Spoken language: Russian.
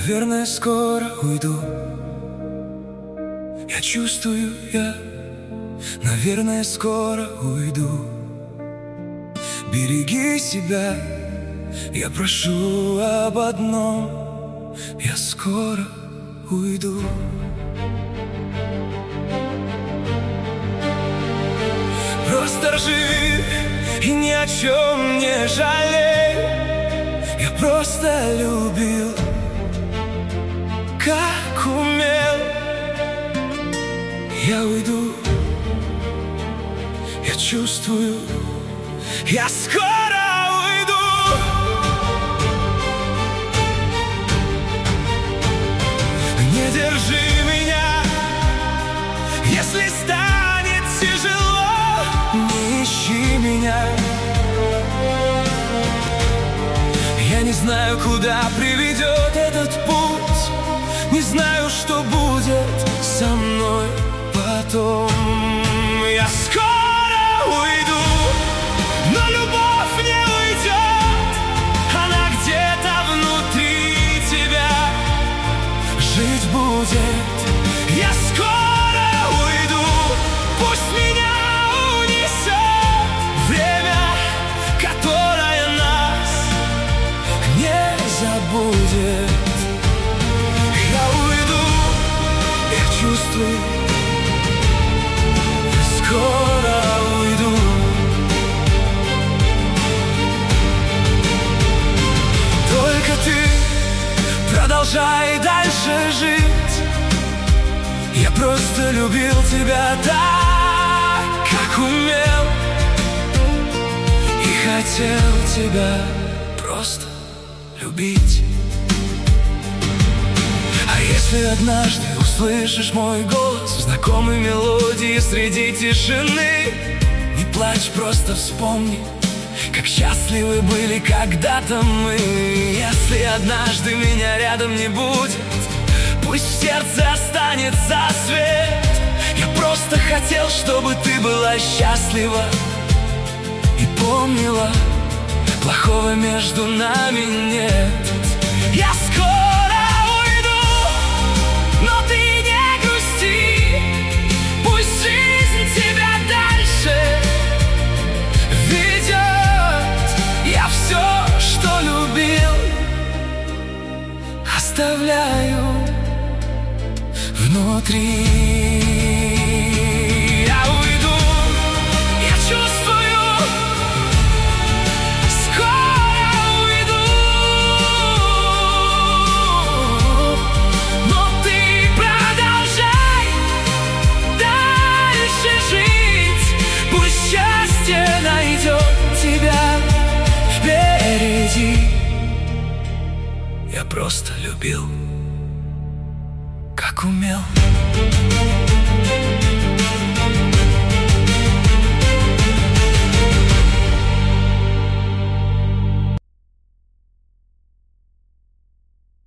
Наверное, скоро уйду. Я чувствую, наверное, скоро уйду. Береги себя, я прошу об одном. Я скоро уйду. Просто живи и ни о чем не жалей. Я просто любил, как умел. Я уйду, я чувствую, я скоро уйду. Не держи меня, если станет тяжело. Не ищи меня. Я не знаю, куда приведет этот путь. Не знаю, что будет со мной потом. Я скоро уйду, но любовь не уйдет. Она где-то внутри тебя жить будет. Я скоро уйду, пусть меня унесет время, которое нас не забудет. Я уйду, я чувствую, скоро уйду. Только ты продолжай дальше жить. Я просто любил тебя так, как умел. И хотел тебя просто любить. А если однажды услышишь мой голос в знакомой мелодии среди тишины, не плачь, просто вспомни, как счастливы были когда-то мы. Если однажды меня рядом не будет, пусть в сердце останется свет. Я просто хотел, чтобы ты была счастлива и помнила, плохого между нами нет. Я скоро уйду, но ты не грусти. Пусть жизнь тебя дальше ведет. Я все, что любил, оставляю внутри. Я уйду, я чувствую, скоро уйду. Но ты продолжай дальше жить. Пусть счастье найдет тебя впереди. Я просто любил, как умел.